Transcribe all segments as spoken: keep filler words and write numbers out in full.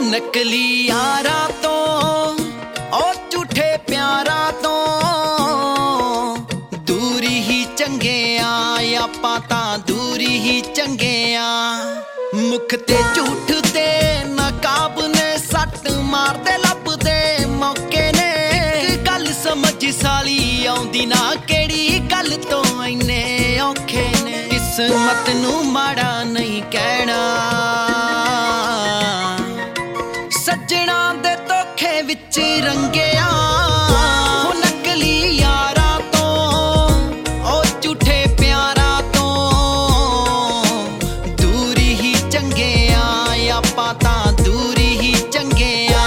नकली यारा तो और झूठे प्यारा तो दूरी ही चंगे आ, आपां तां दूरी ही चंगे आ। मुख ते झूठ ते नकाब ने सट मारदे लभदे मौके ने। इक गल समझ साली आउंदी ना केड़ी गल तो इन्ने औखे ने। किस्मत नू माड़ा नहीं कहना, सज्जणा दे धोखे विच रंगिया। हो नकली यारा तो ओ झूठे प्यारा तो दूरी ही चंगे आ, आपां तां दूरी ही चंगे आ।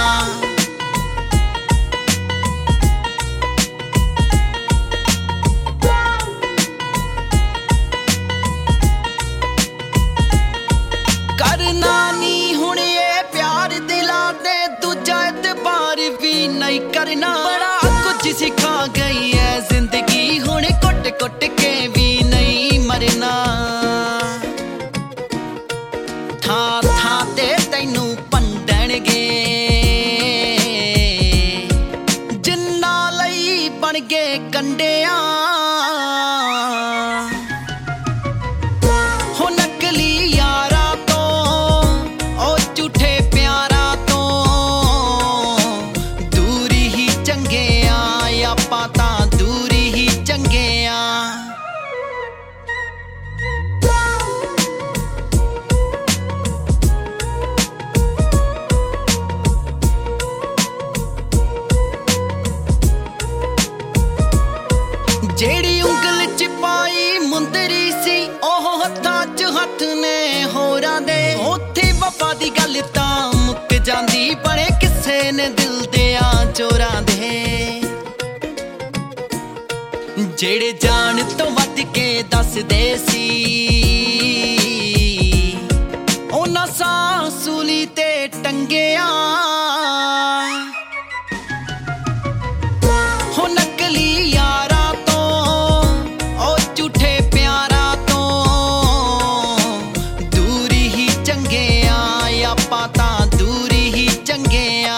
करना नी हुण ये प्यार दिला दे, दूजा एतबार भी नहीं करना। बड़ा कुछ सिखा गई है जिंदगी, हुण कुट कुट के भी नहीं मरना। थां थां ते तैनू भंडणगे जिन्ना लई बन गए कंडिया। हो नकली यारा तो ओ झूठे प्यारा तो दूरी ही चंगे आ, आपां तां दूरी ही चंगे आ। जेड़ी उंगल च पाई मुंदरी सी ओह हत्थां च हत्थ ने होरां दे। उत्थे वफा दी गल तां मुक जांदी, बड़े किस्से ने दिल दियां चोरां दे। जेड़े जान तो वध के दसदे सी उन्हां सां सूली ते टंगिया। हो नकली यारा तो ओ झूठे प्यारा तो दूरी ही चंगे आ, आपां तां दूरी ही चंगे आ।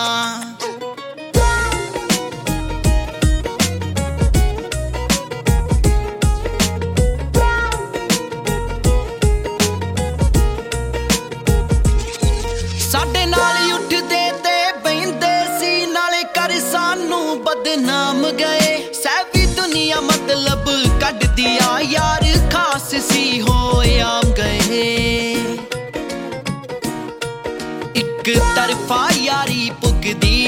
साडे नाल उठदे ते बहिंदे सी, नाले कर सानू बदनाम गए। सैवी दुनिया मतलब कढ दिया यार, खास सी हो आम गए। एक तरफा यारी पुगदी